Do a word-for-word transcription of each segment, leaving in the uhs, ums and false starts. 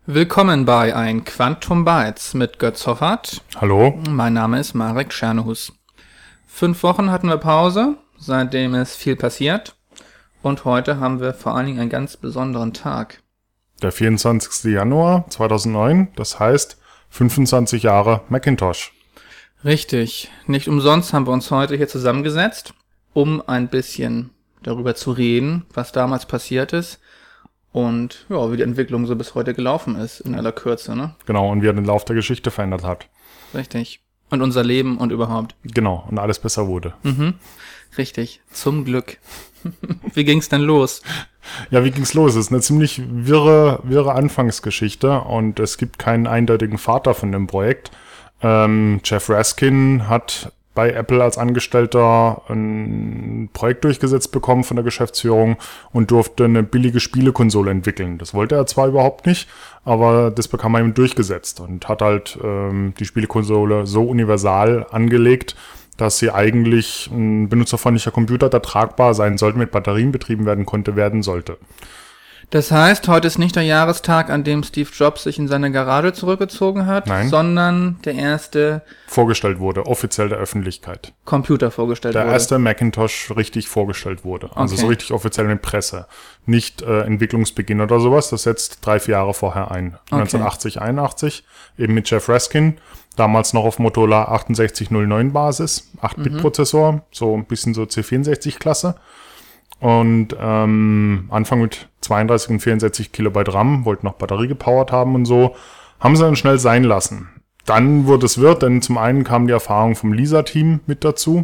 Willkommen bei ein Quantum Bytes mit Götz Hoffert. Hallo. Mein Name ist Marek Czernohus. Fünf Wochen hatten wir Pause, seitdem ist viel passiert. Und heute haben wir vor allen Dingen einen ganz besonderen Tag. Der vierundzwanzigster Januar zweitausendneun, das heißt fünfundzwanzig Jahre Macintosh. Richtig. Nicht umsonst haben wir uns heute hier zusammengesetzt, um ein bisschen darüber zu reden, was damals passiert ist. Und ja, wie die Entwicklung so bis heute gelaufen ist, in aller Kürze, ne? Genau, und wie er den Lauf der Geschichte verändert hat. Richtig. Und unser Leben und überhaupt. Genau, und alles besser wurde. Mhm. Richtig. Zum Glück. Wie ging's denn los? Ja, wie ging's los? Es ist eine ziemlich wirre, wirre Anfangsgeschichte und es gibt keinen eindeutigen Vater von dem Projekt. Ähm, Jeff Raskin hat bei Apple als Angestellter ein Projekt durchgesetzt bekommen von der Geschäftsführung und durfte eine billige Spielekonsole entwickeln. Das wollte er zwar überhaupt nicht, aber das bekam er ihm durchgesetzt und hat halt ähm, die Spielekonsole so universal angelegt, dass sie eigentlich ein benutzerfreundlicher Computer, der tragbar sein sollte, mit Batterien betrieben werden konnte, werden sollte. Das heißt, heute ist nicht der Jahrestag, an dem Steve Jobs sich in seine Garage zurückgezogen hat, Nein. sondern der erste Vorgestellt wurde, offiziell der Öffentlichkeit. Computer vorgestellt Der wurde. erste Macintosh richtig vorgestellt wurde. Also Okay. so richtig offiziell mit Presse. Nicht äh, Entwicklungsbeginn oder sowas, das setzt drei, vier Jahre vorher ein. neunzehnhundertachtzig, einundachtzig, eben mit Jeff Raskin. Damals noch auf Motorola achtundsechzig null neun Basis, acht Bit Prozessor, so ein bisschen so C vierundsechzig Klasse. Und ähm, Anfang mit zweiunddreißig und vierundsechzig Kilobyte RAM, wollten noch Batterie gepowert haben und so, haben sie dann schnell sein lassen. Dann wurde es wird, denn zum einen kam die Erfahrung vom Lisa-Team mit dazu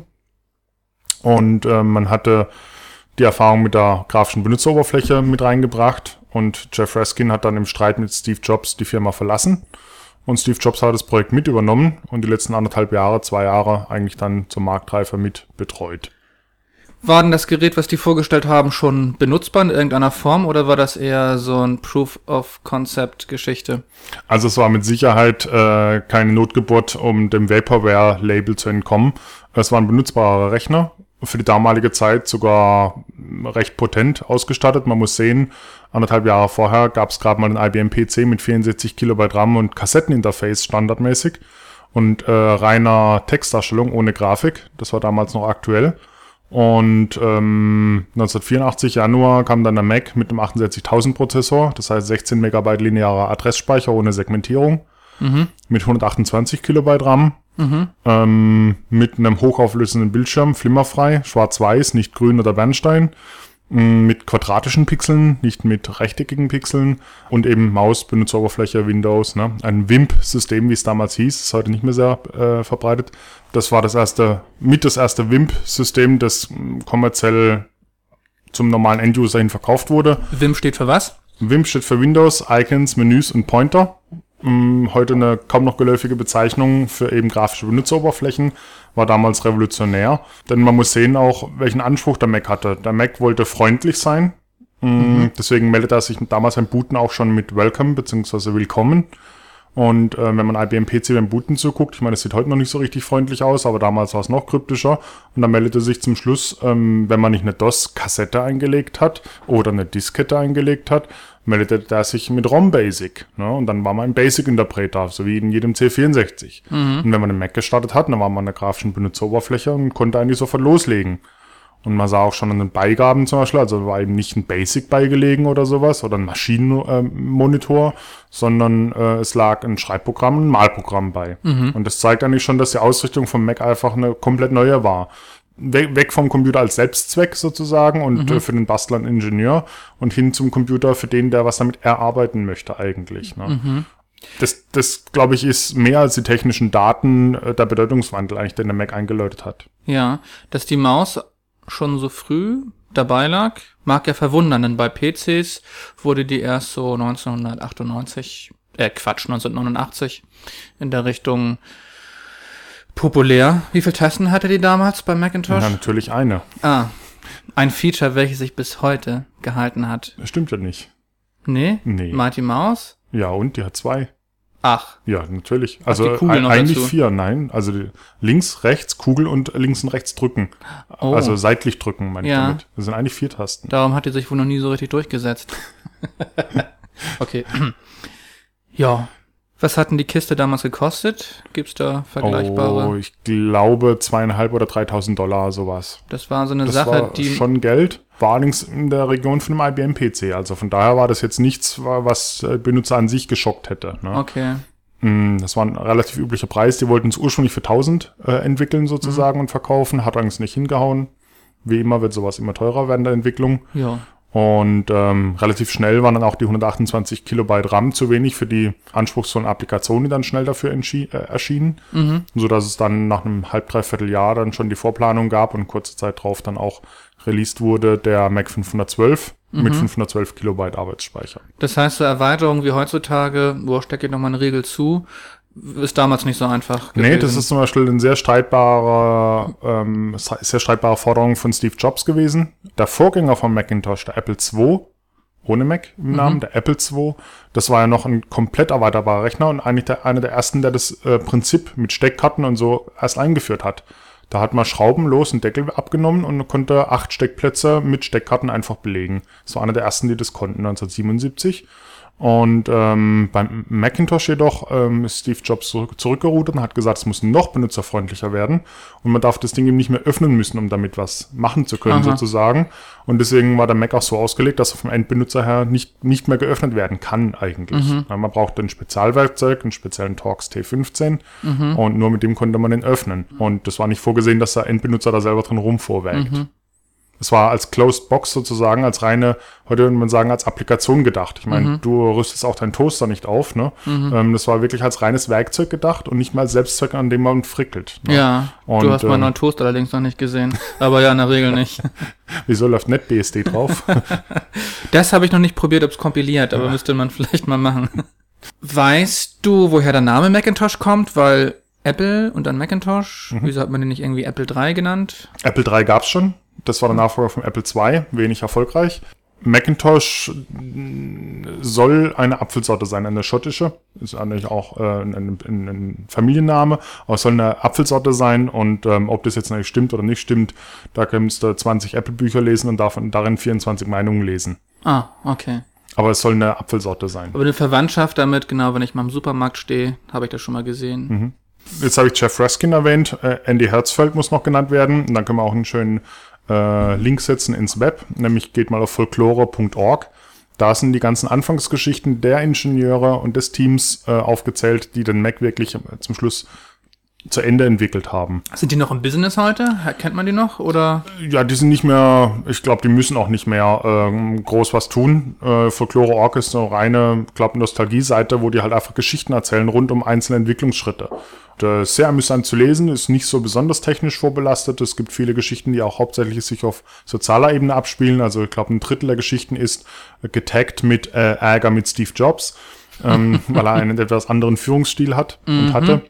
und äh, man hatte die Erfahrung mit der grafischen Benutzeroberfläche mit reingebracht und Jeff Raskin hat dann im Streit mit Steve Jobs die Firma verlassen und Steve Jobs hat das Projekt mit übernommen und die letzten anderthalb Jahre, zwei Jahre eigentlich dann zum Marktreifer mit betreut. War denn das Gerät, was die vorgestellt haben, schon benutzbar in irgendeiner Form oder war das eher so ein Proof-of-Concept-Geschichte? Also es war mit Sicherheit äh, keine Notgeburt, um dem Vaporware-Label zu entkommen. Es war ein benutzbarer Rechner, für die damalige Zeit sogar recht potent ausgestattet. Man muss sehen, anderthalb Jahre vorher gab es gerade mal einen I B M P C mit vierundsechzig Kilobyte RAM und Kassetteninterface standardmäßig und äh, reiner Textdarstellung ohne Grafik. Das war damals noch aktuell. Und ähm, neunzehnhundertvierundachtzig Januar kam dann der Mac mit einem achtundsechzigtausend Prozessor, das heißt sechzehn Megabyte linearer Adressspeicher ohne Segmentierung, Mhm. mit hundertachtundzwanzig Kilobyte RAM, Mhm. ähm, mit einem hochauflösenden Bildschirm, flimmerfrei, schwarz-weiß, nicht grün oder Bernstein, mh, mit quadratischen Pixeln, nicht mit rechteckigen Pixeln und eben Maus, Benutzeroberfläche, Windows, ne? Ein W I M P-System, wie es damals hieß, ist heute nicht mehr sehr äh, verbreitet. Das war das erste, mit das erste W I M P-System, das mh, kommerziell zum normalen End-User hin verkauft wurde. W I M steht für was? W I M P steht für Windows, Icons, Menüs und Pointer. Mh, heute eine kaum noch geläufige Bezeichnung für eben grafische Benutzeroberflächen, war damals revolutionär. Denn man muss sehen auch, welchen Anspruch der Mac hatte. Der Mac wollte freundlich sein, mh, Mhm. deswegen meldete er sich damals beim Booten auch schon mit Welcome bzw. Willkommen. Und äh, wenn man I B M P C beim Booten zuguckt, ich meine, es sieht heute noch nicht so richtig freundlich aus, aber damals war es noch kryptischer. Und dann meldete sich zum Schluss, ähm, wenn man nicht eine DOS-Kassette eingelegt hat oder eine Diskette eingelegt hat, meldete er sich mit ROM-Basic. Ne? Und dann war man ein Basic-Interpreter, so wie in jedem C vierundsechzig. Mhm. Und wenn man den Mac gestartet hat, dann war man an der grafischen Benutzeroberfläche und konnte eigentlich sofort loslegen. Und man sah auch schon an den Beigaben zum Beispiel, also war eben nicht ein Basic beigelegen oder sowas oder ein Maschinenmonitor, sondern äh, es lag ein Schreibprogramm, ein Malprogramm bei. Mhm. Und das zeigt eigentlich schon, dass die Ausrichtung vom Mac einfach eine komplett neue war. We- Weg vom Computer als Selbstzweck sozusagen und Mhm. äh, für den Bastler ein Ingenieur und hin zum Computer für den, der was damit erarbeiten möchte eigentlich. Ne? Mhm. Das, das glaube ich, ist mehr als die technischen Daten äh, der Bedeutungswandel eigentlich, den der Mac eingeläutet hat. Ja, dass die Maus schon so früh dabei lag, mag ja verwundern, denn bei P Cs wurde die erst so neunzehnhundertachtundneunzig, äh Quatsch, neunzehnhundertneunundachtzig in der Richtung populär. Wie viele Tasten hatte die damals bei Macintosh? Ja, natürlich eine. Ah, ein Feature, welches sich bis heute gehalten hat. Das stimmt ja nicht. Nee? Nee. Mighty Mouse? Ja, und die hat zwei. Ach, Ja, natürlich. Also die Kugel ein, noch eigentlich dazu? vier, nein. Also die, links, rechts, Kugel und links und rechts drücken. Oh. Also seitlich drücken, meine ich Ja. damit. Das sind eigentlich vier Tasten. darum hat die sich wohl noch nie so richtig durchgesetzt. Okay. Ja. Was hat denn die Kiste damals gekostet? Gibt's da vergleichbare? Oh, ich glaube zweieinhalb oder dreitausend Dollar, sowas. Das war so eine das Sache, war die... schon Geld, war allerdings in der Region von einem I B M P C. Also von daher war das jetzt nichts, was Benutzer an sich geschockt hätte. Ne? Okay. Das war ein relativ üblicher Preis. Die wollten es ursprünglich für tausend äh, entwickeln sozusagen mhm. und verkaufen. Hat allerdings nicht hingehauen. Wie immer wird sowas immer teurer während der Entwicklung. Ja. Und ähm, relativ schnell waren dann auch die hundertachtundzwanzig Kilobyte RAM zu wenig für die anspruchsvollen Applikationen, die dann schnell dafür entschi- äh, erschienen. Mhm. Sodass es dann nach einem halb, dreiviertel Jahr dann schon die Vorplanung gab und kurze Zeit drauf dann auch released wurde der Mac fünfhundertzwölf mhm. mit fünfhundertzwölf Kilobyte Arbeitsspeicher. Das heißt, so Erweiterungen wie heutzutage, wo stecke ich nochmal eine Regel zu, ist damals nicht so einfach gewesen. Nee, das ist zum Beispiel eine sehr streitbare, ähm, sehr streitbare Forderung von Steve Jobs gewesen. Der Vorgänger vom Macintosh, der Apple zwei, ohne Mac im Namen, mhm. der Apple zwei, das war ja noch ein komplett erweiterbarer Rechner und eigentlich der, einer der ersten, der das äh, Prinzip mit Steckkarten und so erst eingeführt hat. Da hat man schraubenlos einen Deckel abgenommen und konnte acht Steckplätze mit Steckkarten einfach belegen. Das war einer der ersten, die das konnten, neunzehnhundertsiebenundsiebzig. Und ähm, beim Macintosh jedoch ähm, ist Steve Jobs zurück, zurückgerudert und hat gesagt, es muss noch benutzerfreundlicher werden und man darf das Ding eben nicht mehr öffnen müssen, um damit was machen zu können. Aha. sozusagen. Und deswegen war der Mac auch so ausgelegt, dass er vom Endbenutzer her nicht, nicht mehr geöffnet werden kann eigentlich. Mhm. Man braucht ein Spezialwerkzeug, einen speziellen Torx T fünfzehn mhm. und nur mit dem konnte man den öffnen. Und das war nicht vorgesehen, dass der Endbenutzer da selber drin rumvorwägt. Mhm. Es war als Closed Box sozusagen, als reine, heute würde man sagen, als Applikation gedacht. Ich meine, mhm. du rüstest auch deinen Toaster nicht auf, ne? Mhm. Ähm, das war wirklich als reines Werkzeug gedacht und nicht mal als Selbstzweck, an dem man frickelt. Ne? Ja, und, du hast meinen neuen Toaster allerdings noch nicht gesehen. Aber ja, in der Regel nicht. Wieso läuft NetBSD drauf? Das habe ich noch nicht probiert, ob es kompiliert, aber ja. müsste man vielleicht mal machen. Weißt du, woher der Name Macintosh kommt? Weil Apple und dann Macintosh, mhm. wieso hat man den nicht irgendwie Apple drei genannt? Apple drei gab's schon. Das war der Nachfolger vom Apple zwei, wenig erfolgreich. Macintosh soll eine Apfelsorte sein, eine schottische. Ist eigentlich auch äh, ein, ein, ein Familienname, aber es soll eine Apfelsorte sein und ähm, ob das jetzt natürlich stimmt oder nicht stimmt, da kannst du zwanzig Apple-Bücher lesen und davon, darin vierundzwanzig Meinungen lesen. Ah, okay. Aber es soll eine Apfelsorte sein. Aber eine Verwandtschaft damit, genau, wenn ich mal im Supermarkt stehe, habe ich das schon mal gesehen. Mhm. Jetzt habe ich Jeff Raskin erwähnt, äh, Andy Hertzfeld muss noch genannt werden und dann können wir auch einen schönen äh, Link setzen ins Web, nämlich geht mal auf folklore punkt org. Da sind die ganzen Anfangsgeschichten der Ingenieure und des Teams äh, aufgezählt, die den Mac wirklich zum Schluss zu Ende entwickelt haben. Sind die noch im Business heute? Kennt man die noch? Oder? Ja, die sind nicht mehr, ich glaube, die müssen auch nicht mehr ähm, groß was tun. Äh, folklore punkt org ist eine reine, glaube Nostalgie-Seite, wo die halt einfach Geschichten erzählen rund um einzelne Entwicklungsschritte. Und, äh, sehr amüsant zu lesen, ist nicht so besonders technisch vorbelastet. Es gibt viele Geschichten, die auch hauptsächlich sich auf sozialer Ebene abspielen. Also ich glaube, ein Drittel der Geschichten ist äh, getaggt mit äh, Ärger mit Steve Jobs, ähm, weil er einen etwas anderen Führungsstil hat und mhm. hatte.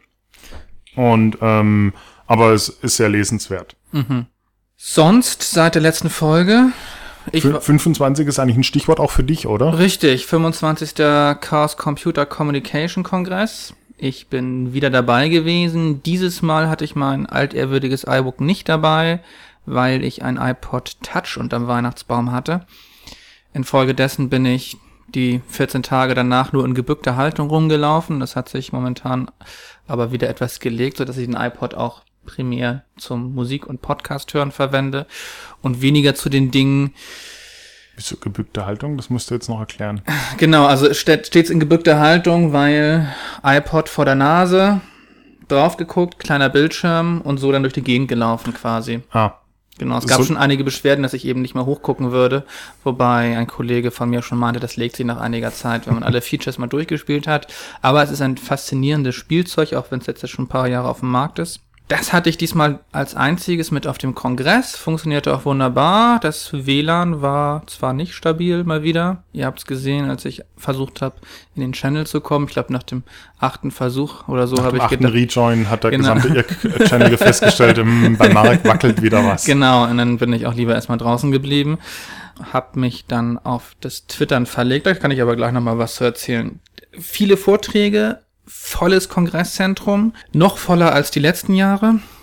Und ähm, aber es ist sehr lesenswert. Mhm. Sonst seit der letzten Folge ich F- fünfundzwanzig ist eigentlich ein Stichwort auch für dich, oder? Richtig, fünfundzwanzigster Chaos Computer Communication Kongress. Ich bin wieder dabei gewesen. Dieses Mal hatte ich mein altehrwürdiges iBook nicht dabei, weil ich ein iPod Touch unterm Weihnachtsbaum hatte. Infolgedessen bin ich die vierzehn Tage danach nur in gebückter Haltung rumgelaufen. Das hat sich momentan aber wieder etwas gelegt, sodass ich den iPod auch primär zum Musik- und Podcast hören verwende und weniger zu den Dingen. Wieso gebückte Haltung? Das musst du jetzt noch erklären. Genau, also es steht stets in gebückter Haltung, weil iPod vor der Nase, drauf geguckt, kleiner Bildschirm und so dann durch die Gegend gelaufen quasi. Ah. Genau, es gab so schon einige Beschwerden, dass ich eben nicht mehr hochgucken würde, wobei ein Kollege von mir schon meinte, das legt sich nach einiger Zeit, wenn man alle Features mal durchgespielt hat. Aber es ist ein faszinierendes Spielzeug, auch wenn es jetzt schon ein paar Jahre auf dem Markt ist. Das hatte ich diesmal als einziges mit auf dem Kongress, funktionierte auch wunderbar. Das W L A N war zwar nicht stabil mal wieder, ihr habt es gesehen, als ich versucht habe, in den Channel zu kommen. Ich glaube, nach dem achten Versuch oder so habe ich gedacht. Nach dem achten Rejoin hat der genau. gesamte Channel festgestellt, im, bei Marek wackelt wieder was. Genau, und dann bin ich auch lieber erstmal draußen geblieben, habe mich dann auf das Twittern verlegt, da kann ich aber gleich nochmal was zu erzählen. Viele Vorträge, volles Kongresszentrum, noch voller als die letzten Jahre.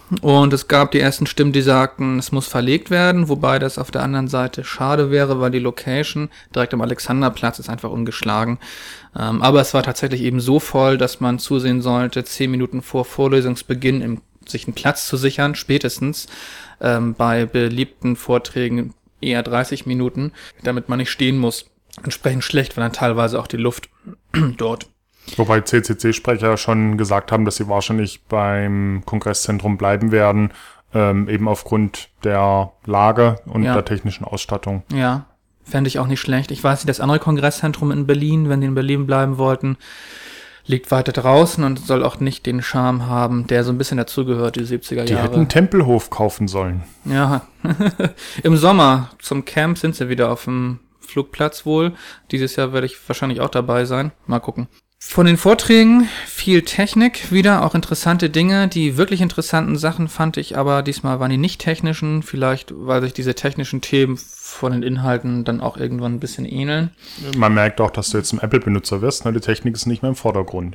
Und es gab die ersten Stimmen, die sagten, es muss verlegt werden, wobei das auf der anderen Seite schade wäre, weil die Location direkt am Alexanderplatz ist einfach ungeschlagen. Ähm, aber es war tatsächlich eben so voll, dass man zusehen sollte, zehn Minuten vor Vorlesungsbeginn im, sich einen Platz zu sichern, spätestens ähm, bei beliebten Vorträgen eher dreißig Minuten, damit man nicht stehen muss. Entsprechend schlecht war dann teilweise auch die Luft dort. Wobei C C C-Sprecher schon gesagt haben, dass sie wahrscheinlich beim Kongresszentrum bleiben werden, ähm, eben aufgrund der Lage und ja. der technischen Ausstattung. Ja, fände ich auch nicht schlecht. Ich weiß nicht, das andere Kongresszentrum in Berlin, wenn die in Berlin bleiben wollten, liegt weiter draußen und soll auch nicht den Charme haben, der so ein bisschen dazugehört, die siebziger Jahre. Die hätten einen Tempelhof kaufen sollen. Ja, im Sommer zum Camp sind sie wieder auf dem Flugplatz wohl. Dieses Jahr werde ich wahrscheinlich auch dabei sein. Mal gucken. Von den Vorträgen viel Technik wieder, auch interessante Dinge. Die wirklich interessanten Sachen fand ich aber diesmal waren die nicht technischen, vielleicht weil sich diese technischen Themen von den Inhalten dann auch irgendwann ein bisschen ähneln. Man merkt auch, dass du jetzt ein Apple-Benutzer wirst, ne? Die Technik ist nicht mehr im Vordergrund.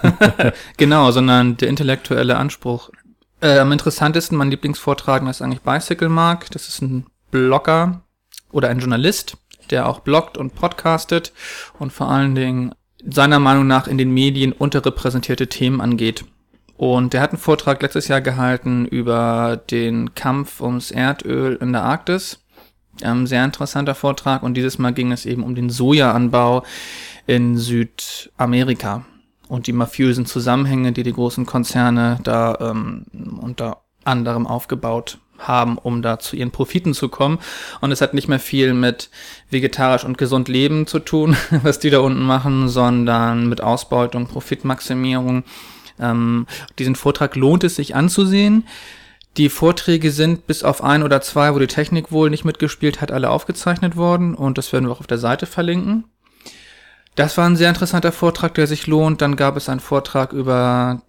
Genau, sondern der intellektuelle Anspruch. Äh, am interessantesten, mein Lieblingsvortragender ist eigentlich Bicycle Mark. Das ist ein Blogger oder ein Journalist, der auch bloggt und podcastet und vor allen Dingen seiner Meinung nach in den Medien unterrepräsentierte Themen angeht. Und der hat einen Vortrag letztes Jahr gehalten über den Kampf ums Erdöl in der Arktis. Ähm, sehr interessanter Vortrag und dieses Mal ging es eben um den Sojaanbau in Südamerika und die mafiösen Zusammenhänge, die die großen Konzerne da ähm, unter anderem aufgebaut haben, um da zu ihren Profiten zu kommen. Und es hat nicht mehr viel mit vegetarisch und gesund leben zu tun, was die da unten machen, sondern mit Ausbeutung, Profitmaximierung. Ähm, diesen Vortrag lohnt es sich anzusehen. Die Vorträge sind bis auf ein oder zwei, wo die Technik wohl nicht mitgespielt hat, alle aufgezeichnet worden und das werden wir auch auf der Seite verlinken. Das war ein sehr interessanter Vortrag, der sich lohnt. Dann gab es einen Vortrag über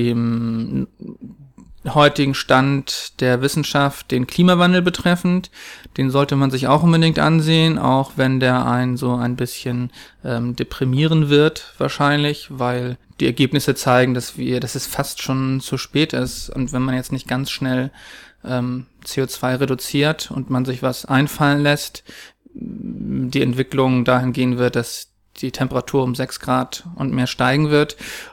die heutigen Stand der Wissenschaft, den Klimawandel betreffend. Den sollte man sich auch unbedingt ansehen, auch wenn der einen so ein bisschen ähm, deprimieren wird wahrscheinlich, weil die Ergebnisse zeigen, dass wir, dass es fast schon zu spät ist und wenn man jetzt nicht ganz schnell ähm, C O zwei reduziert und man sich was einfallen lässt, die Entwicklung dahin gehen wird, dass die Temperatur um sechs Grad und mehr steigen wird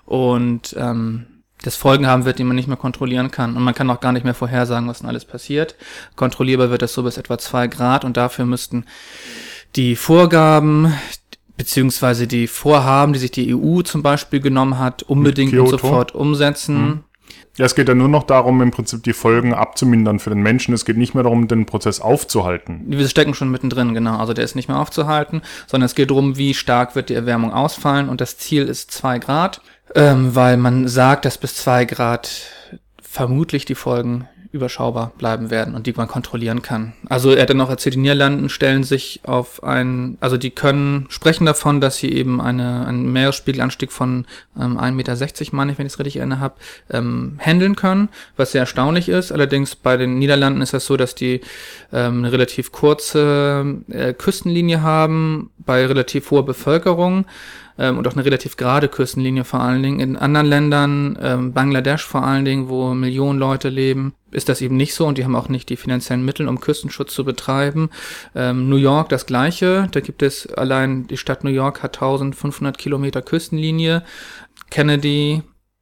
und ähm, das Folgen haben wird, die man nicht mehr kontrollieren kann. Und man kann auch gar nicht mehr vorhersagen, was denn alles passiert. Kontrollierbar wird das so bis etwa zwei Grad und dafür müssten die Vorgaben beziehungsweise die Vorhaben, die sich die E U zum Beispiel genommen hat, unbedingt und sofort umsetzen. Mhm. Ja, es geht ja nur noch darum, im Prinzip die Folgen abzumindern für den Menschen. Es geht nicht mehr darum, den Prozess aufzuhalten. Wir stecken schon mittendrin, genau. Also der ist nicht mehr aufzuhalten, sondern es geht darum, wie stark wird die Erwärmung ausfallen. Und das Ziel ist zwei Grad, ähm, weil man sagt, dass bis zwei Grad vermutlich die Folgen überschaubar bleiben werden und die man kontrollieren kann. Also er hat dann auch erzählt, die Niederlanden stellen sich auf ein, also die können, sprechen davon, dass sie eben eine, einen Meeresspiegelanstieg von ähm, ein Meter sechzig, meine ich, wenn ich es richtig erinnere habe, ähm, handeln können, was sehr erstaunlich ist. Allerdings bei den Niederlanden ist das so, dass die ähm, eine relativ kurze äh, Küstenlinie haben, bei relativ hoher Bevölkerung ähm, und auch eine relativ gerade Küstenlinie vor allen Dingen. In anderen Ländern, ähm, Bangladesch vor allen Dingen, wo Millionen Leute leben, ist das eben nicht so und die haben auch nicht die finanziellen Mittel, um Küstenschutz zu betreiben. Ähm, New York das Gleiche, da gibt es allein, die Stadt New York hat eintausendfünfhundert Kilometer Küstenlinie. Kennedy,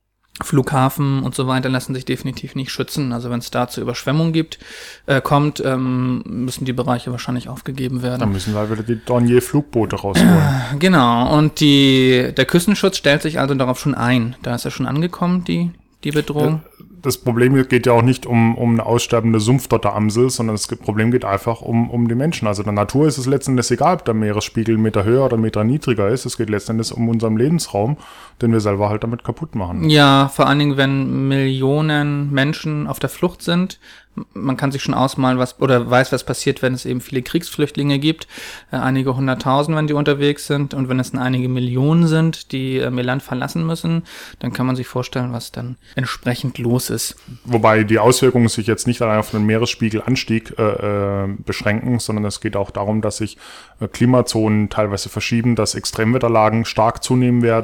Flughafen und so weiter lassen sich definitiv nicht schützen. Also wenn es da zu Überschwemmungen gibt, äh, kommt, ähm, müssen die Bereiche wahrscheinlich aufgegeben werden. Dann müssen wir wieder die Dornier-Flugboote rausholen. Äh, genau, und die der Küstenschutz stellt sich also darauf schon ein. Da ist er schon angekommen, die die Bedrohung. Das Problem geht ja auch nicht um, um eine aussterbende Sumpfdotteramsel, sondern das Problem geht einfach um, um die Menschen. Also der Natur ist es letztendlich egal, ob der Meeresspiegel einen Meter höher oder einen Meter niedriger ist. Es geht letztendlich um unseren Lebensraum, den wir selber halt damit kaputt machen. Ja, vor allen Dingen, wenn Millionen Menschen auf der Flucht sind. Man kann sich schon ausmalen, was oder weiß, was passiert, wenn es eben viele Kriegsflüchtlinge gibt. Äh, einige hunderttausend, wenn die unterwegs sind. Und wenn es einige Millionen sind, die äh, ihr Land verlassen müssen, dann kann man sich vorstellen, was dann entsprechend los ist. Wobei die Auswirkungen sich jetzt nicht allein auf den Meeresspiegelanstieg äh, äh, beschränken, sondern es geht auch darum, dass sich äh, Klimazonen teilweise verschieben, dass Extremwetterlagen stark zunehmen werden.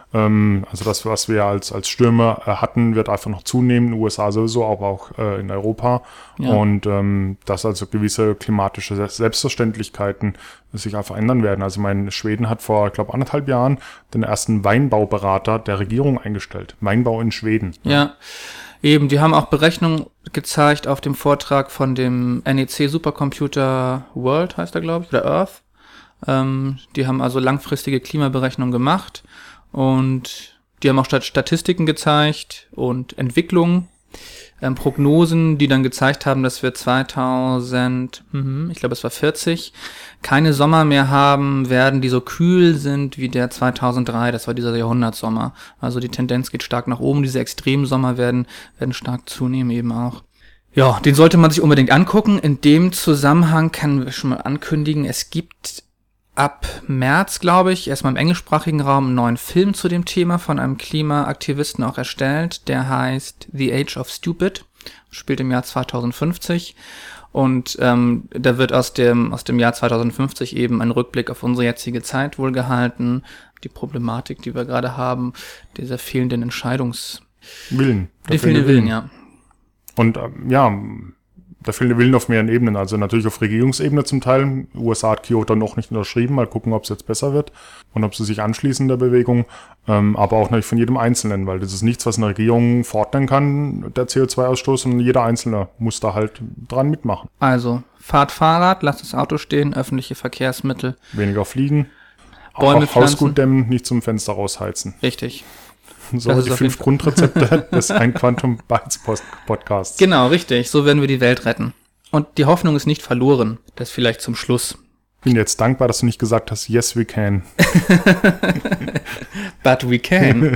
Ähm, also das, was wir als, als Stürme äh, hatten, wird einfach noch zunehmen, in den U S A sowieso, aber auch äh, in Europa. Ja. Und ähm, dass also gewisse klimatische Selbstverständlichkeiten sich einfach ändern werden. Also ich meine, Schweden hat vor, ich glaube, anderthalb Jahren den ersten Weinbauberater der Regierung eingestellt. Weinbau in Schweden. Ja. ja. Eben, die haben auch Berechnungen gezeigt auf dem Vortrag von dem N E C Supercomputer World, heißt er, glaube ich, oder Earth. Ähm, die haben also langfristige Klimaberechnungen gemacht und die haben auch Statistiken gezeigt und Entwicklungen, ähm, Prognosen, die dann gezeigt haben, dass wir zweitausend, ich glaube es war vierzig, keine Sommer mehr haben werden, die so kühl sind wie der zweitausenddrei, das war dieser Jahrhundertsommer. Also die Tendenz geht stark nach oben, diese Extremsommer werden, werden stark zunehmen eben auch. Ja, den sollte man sich unbedingt angucken. In dem Zusammenhang können wir schon mal ankündigen, es gibt ab März, glaube ich, erstmal im englischsprachigen Raum einen neuen Film zu dem Thema von einem Klimaaktivisten auch erstellt. Der heißt The Age of Stupid, spielt im Jahr zweitausendfünfzig. Und ähm, da wird aus dem aus dem Jahr zweitausendfünfzig eben ein Rückblick auf unsere jetzige Zeit wohl gehalten, die Problematik, die wir gerade haben, dieser fehlenden Entscheidungs... Willen. Der fehlende Willen, ja. Und ähm, ja, der fehlende Willen auf mehreren Ebenen, also natürlich auf Regierungsebene zum Teil. Die U S A hat Kyoto noch nicht unterschrieben, mal gucken, ob es jetzt besser wird und ob sie sich anschließen der Bewegung, ähm, aber auch natürlich von jedem Einzelnen, weil das ist nichts, was eine Regierung fordern kann, der C O zwei Ausstoß, und jeder Einzelne muss da halt dran mitmachen. Also, fahrt Fahrrad, lasst das Auto stehen, öffentliche Verkehrsmittel. Weniger fliegen, Bäume auch Hausgut dämmen, nicht zum Fenster rausheizen. Richtig. So die fünf Grundrezepte des Ein Quantum Bytes Podcasts. Genau, richtig. So werden wir die Welt retten. Und die Hoffnung ist nicht verloren. Das vielleicht zum Schluss. Ich bin jetzt dankbar, dass du nicht gesagt hast, yes, we can. But we can.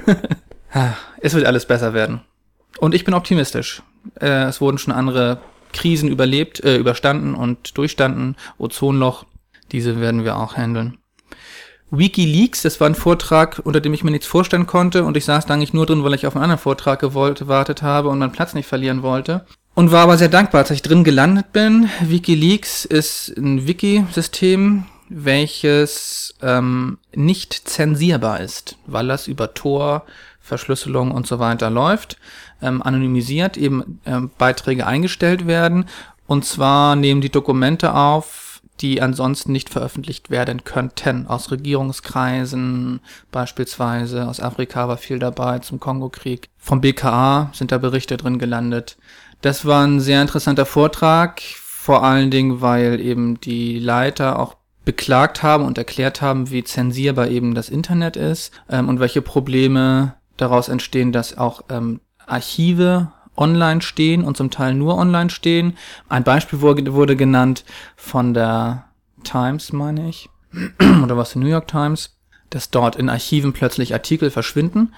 Es wird alles besser werden. Und ich bin optimistisch. Äh, es wurden schon andere Krisen überlebt, äh, überstanden und durchstanden. Ozonloch, diese werden wir auch handeln. WikiLeaks, das war ein Vortrag, unter dem ich mir nichts vorstellen konnte, und ich saß da eigentlich nur drin, weil ich auf einen anderen Vortrag gewollt, gewartet habe und meinen Platz nicht verlieren wollte. Und war aber sehr dankbar, dass ich drin gelandet bin. WikiLeaks ist ein Wiki-System, welches ähm, nicht zensierbar ist, weil das über Tor, Verschlüsselung und so weiter läuft, ähm, anonymisiert, eben ähm, Beiträge eingestellt werden, und zwar nehmen die Dokumente auf, die ansonsten nicht veröffentlicht werden könnten, aus Regierungskreisen beispielsweise, aus Afrika war viel dabei, zum Kongo-Krieg. Vom B K A sind da Berichte drin gelandet. Das war ein sehr interessanter Vortrag, vor allen Dingen, weil eben die Leiter auch beklagt haben und erklärt haben, wie zensierbar eben das Internet ist, ähm, und welche Probleme daraus entstehen, dass auch ähm, Archive online stehen und zum Teil nur online stehen. Ein Beispiel wurde, wurde genannt von der Times, meine ich, oder was, die New York Times, dass dort in Archiven plötzlich Artikel verschwinden,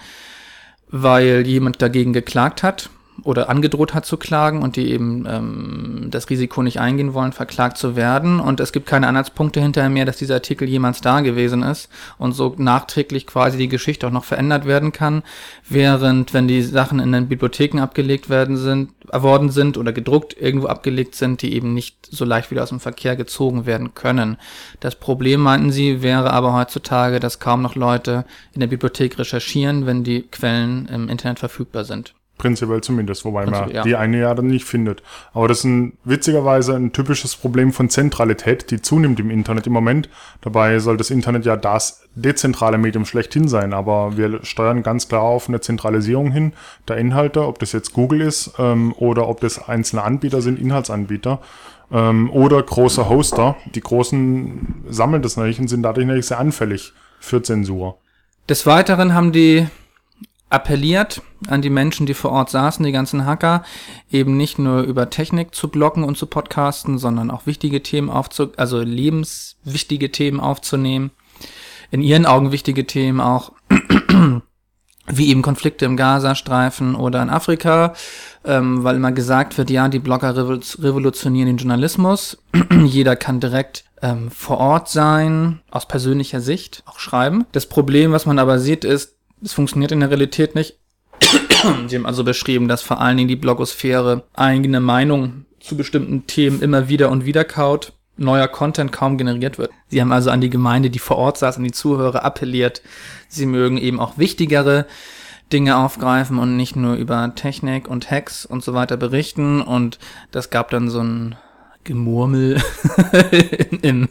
weil jemand dagegen geklagt hat oder angedroht hat zu klagen und die eben ähm, das Risiko nicht eingehen wollen, verklagt zu werden. Und es gibt keine Anhaltspunkte hinterher mehr, dass dieser Artikel jemals da gewesen ist und so nachträglich quasi die Geschichte auch noch verändert werden kann, während wenn die Sachen in den Bibliotheken abgelegt werden sind, worden sind oder gedruckt irgendwo abgelegt sind, die eben nicht so leicht wieder aus dem Verkehr gezogen werden können. Das Problem, meinten sie, wäre aber heutzutage, dass kaum noch Leute in der Bibliothek recherchieren, wenn die Quellen im Internet verfügbar sind. Prinzipiell zumindest, wobei Prinzipiell, man ja. die eine ja dann nicht findet. Aber das ist ein, witzigerweise ein typisches Problem von Zentralität, die zunimmt im Internet im Moment. Dabei soll das Internet ja das dezentrale Medium schlechthin sein, aber wir steuern ganz klar auf eine Zentralisierung hin der Inhalte, ob das jetzt Google ist ähm, oder ob das einzelne Anbieter sind, Inhaltsanbieter ähm, oder große Hoster. Die großen sammeln das natürlich und sind dadurch natürlich sehr anfällig für Zensur. Des Weiteren haben die appelliert an die Menschen, die vor Ort saßen, die ganzen Hacker, eben nicht nur über Technik zu bloggen und zu podcasten, sondern auch wichtige Themen aufzu, also lebenswichtige Themen aufzunehmen. In ihren Augen wichtige Themen auch, wie eben Konflikte im Gazastreifen oder in Afrika, ähm, weil immer gesagt wird, ja, die Blogger revolutionieren den Journalismus. Jeder kann direkt ähm, vor Ort sein, aus persönlicher Sicht auch schreiben. Das Problem, was man aber sieht, ist, es funktioniert in der Realität nicht. Sie haben also beschrieben, dass vor allen Dingen die Blogosphäre eigene Meinung zu bestimmten Themen immer wieder und wieder kaut neuer Content kaum generiert wird. Sie haben also an die Gemeinde, die vor Ort saß, an die Zuhörer appelliert. Sie mögen eben auch wichtigere Dinge aufgreifen und nicht nur über Technik und Hacks und so weiter berichten. Und das gab dann so ein Gemurmel im,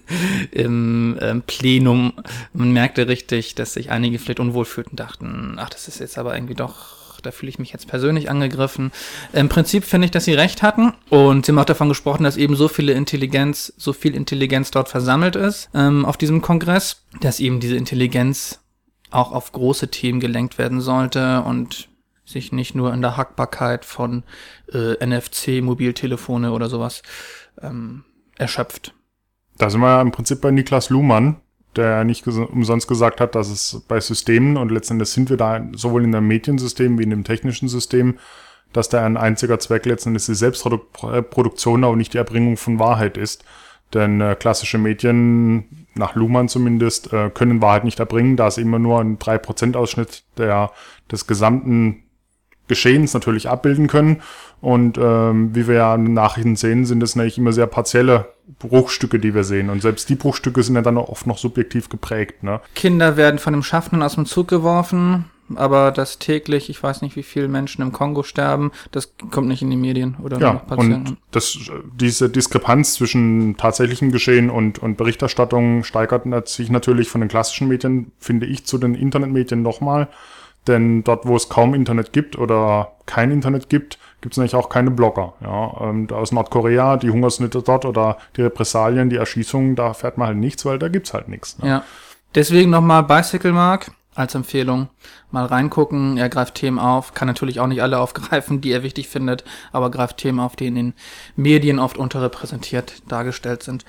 im ähm, Plenum. Man merkte richtig, dass sich einige vielleicht unwohl fühlten, dachten, ach, das ist jetzt aber irgendwie doch, da fühle ich mich jetzt persönlich angegriffen. Im Prinzip finde ich, dass sie recht hatten, und sie haben auch davon gesprochen, dass eben so viele Intelligenz, so viel Intelligenz dort versammelt ist ähm, auf diesem Kongress, dass eben diese Intelligenz auch auf große Themen gelenkt werden sollte und sich nicht nur in der Hackbarkeit von äh, N F C, Mobiltelefone oder sowas ähm, erschöpft. Da sind wir ja im Prinzip bei Niklas Luhmann, der nicht ges- umsonst gesagt hat, dass es bei Systemen, und letztendlich sind wir da sowohl in dem Mediensystem wie in dem technischen System, dass da ein einziger Zweck letztendlich die Selbstproduktion, aber nicht die Erbringung von Wahrheit ist. Denn äh, klassische Medien, nach Luhmann zumindest, äh, können Wahrheit nicht erbringen, da es immer nur ein drei Prozent Ausschnitt der, des gesamten Geschehens natürlich abbilden können. Und ähm, wie wir ja in den Nachrichten sehen, sind das natürlich immer sehr partielle Bruchstücke, die wir sehen. Und selbst die Bruchstücke sind ja dann oft noch subjektiv geprägt. Ne? Kinder werden von dem Schaffenden aus dem Zug geworfen, aber dass täglich, ich weiß nicht, wie viele Menschen im Kongo sterben, das kommt nicht in die Medien oder Ja, noch Patienten. und das, diese Diskrepanz zwischen tatsächlichem Geschehen und, und Berichterstattung steigert sich natürlich von den klassischen Medien, finde ich, zu den Internetmedien nochmal. Denn dort, wo es kaum Internet gibt oder kein Internet gibt, gibt es nämlich auch keine Blogger. Ja, und aus Nordkorea, die Hungersnöte dort oder die Repressalien, die Erschießungen, da fährt man halt nichts, weil da gibt's halt nichts. Ne? Ja, deswegen nochmal Bicycle Mark als Empfehlung. Mal reingucken, er greift Themen auf, kann natürlich auch nicht alle aufgreifen, die er wichtig findet, aber greift Themen auf, die in den Medien oft unterrepräsentiert dargestellt sind.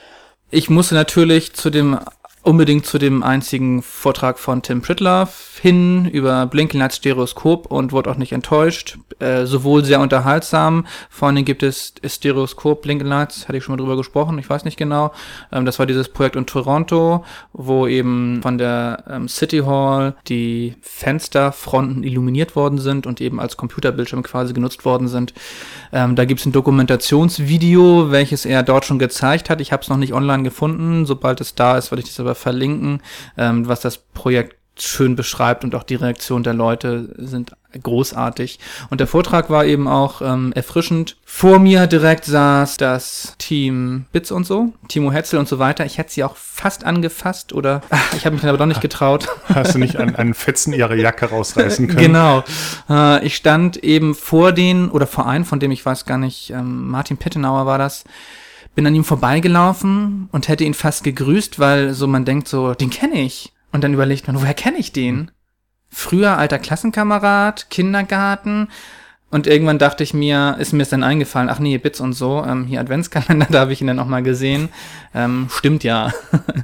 Ich musste natürlich zu dem unbedingt zu dem einzigen Vortrag von Tim Pritlove hin über Blinking Lights Stereoskop und wurde auch nicht enttäuscht. Äh, sowohl sehr unterhaltsam, vor allem gibt es Stereoskop, Blinking Lights, hatte ich schon mal drüber gesprochen, ich weiß nicht genau. Ähm, das war dieses Projekt in Toronto, wo eben von der ähm, City Hall die Fensterfronten illuminiert worden sind und eben als Computerbildschirm quasi genutzt worden sind. Ähm, da gibt es ein Dokumentationsvideo, welches er dort schon gezeigt hat. Ich habe es noch nicht online gefunden. Sobald es da ist, werde ich das aber verlinken, ähm, was das Projekt schön beschreibt, und auch die Reaktion der Leute sind großartig. Und der Vortrag war eben auch ähm, erfrischend. Vor mir direkt saß das Team Bits und so, Timo Hetzel und so weiter. Ich hätte sie auch fast angefasst oder ach, ich habe mich dann aber doch nicht getraut. Hast du nicht einen, einen Fetzen ihrer Jacke rausreißen können? Genau. Äh, ich stand eben vor den, oder vor einem, von dem ich weiß gar nicht, ähm, Martin Pittenauer war das, bin an ihm vorbeigelaufen und hätte ihn fast gegrüßt, weil so man denkt so, den kenne ich. Und dann überlegt man, woher kenne ich den? Früher alter Klassenkamerad, Kindergarten. Und irgendwann dachte ich mir, ist mir das dann eingefallen, ach nee, Bits und so, ähm, hier Adventskalender, da habe ich ihn dann auch mal gesehen. Ähm, stimmt ja.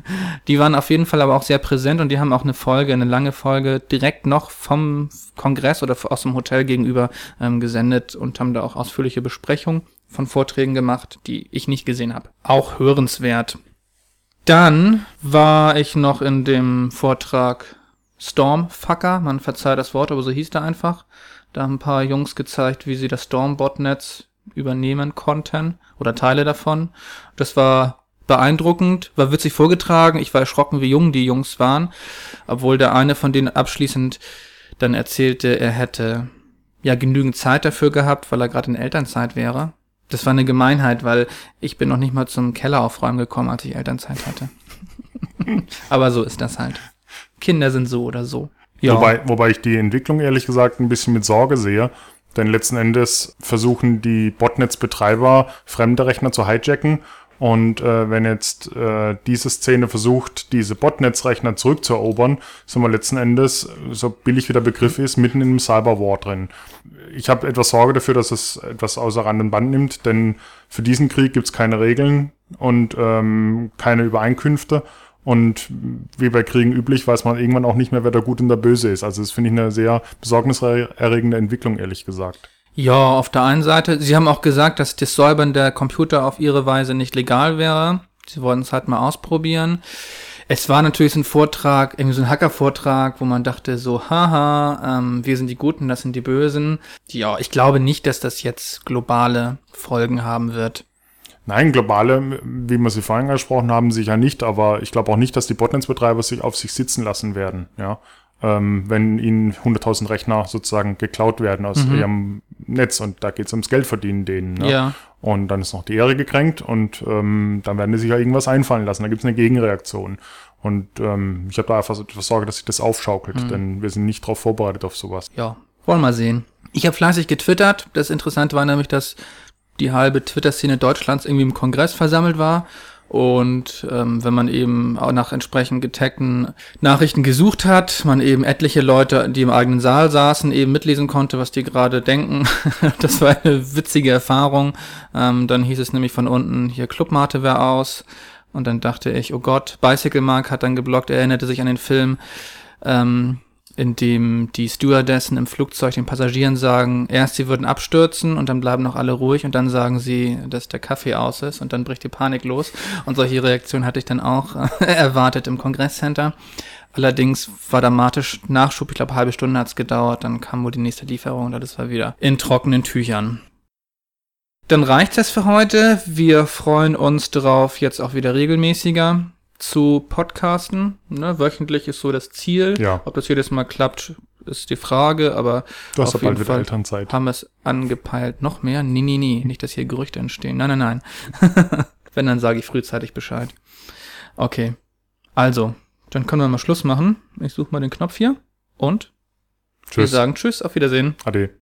Die waren auf jeden Fall aber auch sehr präsent, und die haben auch eine Folge, eine lange Folge direkt noch vom Kongress oder aus dem Hotel gegenüber ähm, gesendet und haben da auch ausführliche Besprechungen von Vorträgen gemacht, die ich nicht gesehen habe. Auch hörenswert. Dann war ich noch in dem Vortrag Stormfucker, man verzeiht das Wort, aber so hieß der einfach. Da haben ein paar Jungs gezeigt, wie sie das Storm-Botnetz übernehmen konnten oder Teile davon. Das war beeindruckend, war witzig vorgetragen. Ich war erschrocken, wie jung die Jungs waren, obwohl der eine von denen abschließend dann erzählte, er hätte ja genügend Zeit dafür gehabt, weil er gerade in Elternzeit wäre. Das war eine Gemeinheit, weil ich bin noch nicht mal zum Keller aufräumen gekommen, als ich Elternzeit hatte. Aber so ist das halt. Kinder sind so oder so. Ja. Wobei, wobei ich die Entwicklung ehrlich gesagt ein bisschen mit Sorge sehe. Denn letzten Endes versuchen die Botnetzbetreiber, fremde Rechner zu hijacken. Und äh, wenn jetzt äh, diese Szene versucht, diese Botnetzrechner zurückzuerobern, sind wir letzten Endes, so billig wie der Begriff ist, mitten in einem Cyberwar drin. Ich habe etwas Sorge dafür, dass es etwas außer Rand und Band nimmt, denn für diesen Krieg gibt es keine Regeln und ähm, keine Übereinkünfte. Und wie bei Kriegen üblich, weiß man irgendwann auch nicht mehr, wer der Gut und der Böse ist. Also das finde ich eine sehr besorgniserregende Entwicklung, ehrlich gesagt. Ja, auf der einen Seite, sie haben auch gesagt, dass das Säubern der Computer auf ihre Weise nicht legal wäre. Sie wollten es halt mal ausprobieren. Es war natürlich so ein Vortrag, irgendwie so ein Hacker-Vortrag, wo man dachte so, haha, ähm, wir sind die Guten, das sind die Bösen. Ja, ich glaube nicht, dass das jetzt globale Folgen haben wird. Nein, globale, wie wir sie vorhin angesprochen haben, sicher nicht, aber ich glaube auch nicht, dass die Botnetzbetreiber sich auf sich sitzen lassen werden, ja. Ähm, wenn ihnen hunderttausend Rechner sozusagen geklaut werden aus mhm. ihrem Netz und da geht es ums Geldverdienen denen. Ne? Ja. Und dann ist noch die Ehre gekränkt und ähm, dann werden die sich ja irgendwas einfallen lassen. Da gibt es eine Gegenreaktion. Und ähm, ich habe da einfach so Sorge, dass sich das aufschaukelt, mhm. denn wir sind nicht darauf vorbereitet auf sowas. Ja, wollen wir mal sehen. Ich habe fleißig getwittert. Das Interessante war nämlich, dass die halbe Twitter-Szene Deutschlands irgendwie im Kongress versammelt war. Und ähm, wenn man eben auch nach entsprechend getagten Nachrichten gesucht hat, man eben etliche Leute, die im eigenen Saal saßen, eben mitlesen konnte, was die gerade denken. Das war eine witzige Erfahrung. Ähm, dann hieß es nämlich von unten, hier Clubmate wäre aus. Und dann dachte ich, oh Gott, Bicycle Mark hat dann geblockt, er erinnerte sich an den Film, ähm, in dem die Stewardessen im Flugzeug den Passagieren sagen, erst sie würden abstürzen und dann bleiben noch alle ruhig und dann sagen sie, dass der Kaffee aus ist und dann bricht die Panik los. Und solche Reaktionen hatte ich dann auch erwartet im Kongresscenter. Allerdings war dramatisch Nachschub, ich glaube, eine halbe Stunde hat's gedauert, dann kam wohl die nächste Lieferung und das war wieder in trockenen Tüchern. Dann reicht's das für heute. Wir freuen uns darauf, jetzt auch wieder regelmäßiger zu podcasten. Ne? Wöchentlich ist so das Ziel. Ja. Ob das jedes Mal klappt, ist die Frage, aber du hast auf ja jeden bald Fall wieder Elternzeit. Haben wir es angepeilt. Noch mehr? Nee, nee, nee. Nicht, dass hier Gerüchte entstehen. Nein, nein, nein. Wenn, dann sage ich frühzeitig Bescheid. Okay. Also, dann können wir mal Schluss machen. Ich suche mal den Knopf hier und Tschüss. wir sagen Tschüss, auf Wiedersehen. Ade.